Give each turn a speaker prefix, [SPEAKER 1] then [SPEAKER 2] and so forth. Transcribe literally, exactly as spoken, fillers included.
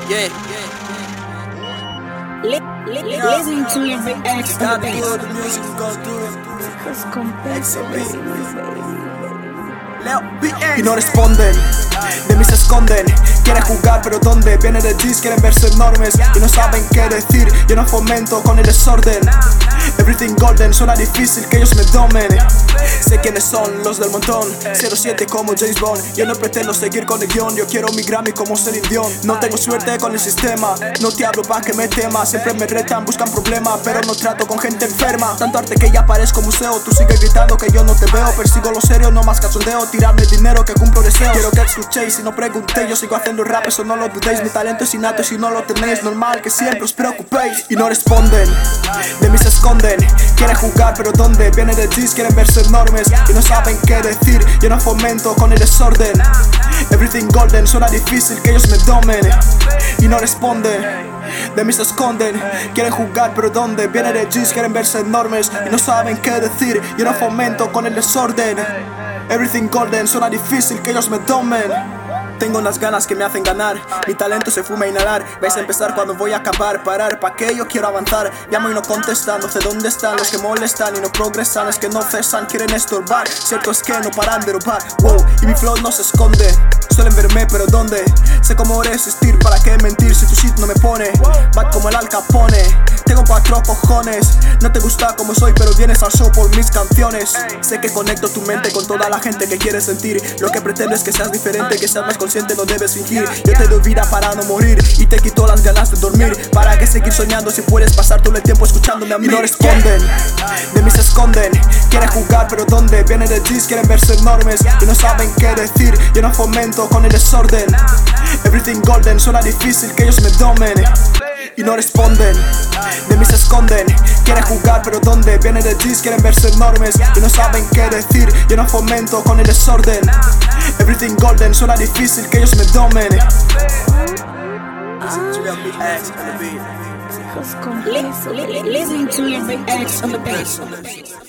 [SPEAKER 1] Yeah.
[SPEAKER 2] Li li li listening to your big X on the
[SPEAKER 1] Gotta
[SPEAKER 2] bass.
[SPEAKER 1] do it, the music can go through it.
[SPEAKER 2] Cause complex.
[SPEAKER 1] Leo, B X.
[SPEAKER 3] Y no responden, de mí se esconden. Quieren jugar pero ¿dónde? Vienen de G's, quieren verse enormes y no saben qué decir. Yo no fomento con el desorden. Everything golden, suena difícil que ellos me domen. Sé quiénes son los del montón, cero siete como James Bond. Yo no pretendo seguir con el guión, yo quiero mi Grammy como Celine Dion. No tengo suerte con el sistema, no te hablo pa' que me temas. Siempre me retan, buscan problemas, pero no trato con gente enferma. Tanto arte que ya parezco museo, tú sigues gritando que yo no te veo. Persigo lo serio, no más cachondeo, tirarme dinero que cumplo deseos. Quiero que escuchéis y no preguntéis, yo sigo haciendo rap, eso no lo dudéis. Mi talento es innato y si no lo tenéis, normal que siempre os preocupéis. Y no responden, de mí se esconden. Quieren jugar pero ¿dónde? Vienen de G's, quieren verse enormes y no saben qué decir. Yo no fomento con el desorden. Everything golden, suena difícil que ellos me domen. Y no responden, de mí se esconden. Quieren jugar pero ¿dónde? Vienen de G's, quieren verse enormes y no saben qué decir. Yo no fomento con el desorden. Everything golden, suena difícil que ellos me domen. Tengo unas ganas que me hacen ganar, mi talento se fuma a inhalar. Vais a empezar cuando voy a acabar, parar, pa' que yo quiero avanzar. Llamo y no contestan, no sé dónde están los que molestan y no progresan. Es que no cesan, quieren estorbar, cierto es que no paran de robar. Wow, y mi flow no se esconde, suelen verme pero ¿dónde? Sé cómo resistir, para qué mentir si tu shit no me pone. Bad como el Al Capone, tengo cuatro cojones. No te gusta como soy pero vienes al show por mis canciones. Sé que conecto tu mente con toda la gente que quiere sentir. Lo que pretendo es que seas diferente, que seas más consciente, no debes fingir. Yo te doy vida para no morir y te quito las ganas de dormir. ¿Para qué seguir soñando si puedes pasar todo el tiempo escuchándome a mí? Y no responden, de mí se esconden. Quieren jugar pero ¿dónde? Vienen de G's, quieren verse enormes y no saben qué decir. Yo no fomento con el desorden. Everything golden, suena difícil que ellos me domen. Y no responden, de mí se esconden. Quieren jugar pero ¿dónde? Vienen de G's, quieren verse enormes y no saben qué decir. Yo no fomento con el desorden. Everything golden, suena difícil que ellos me domen.
[SPEAKER 2] Cause complex. Li li listening to your big X on the bass.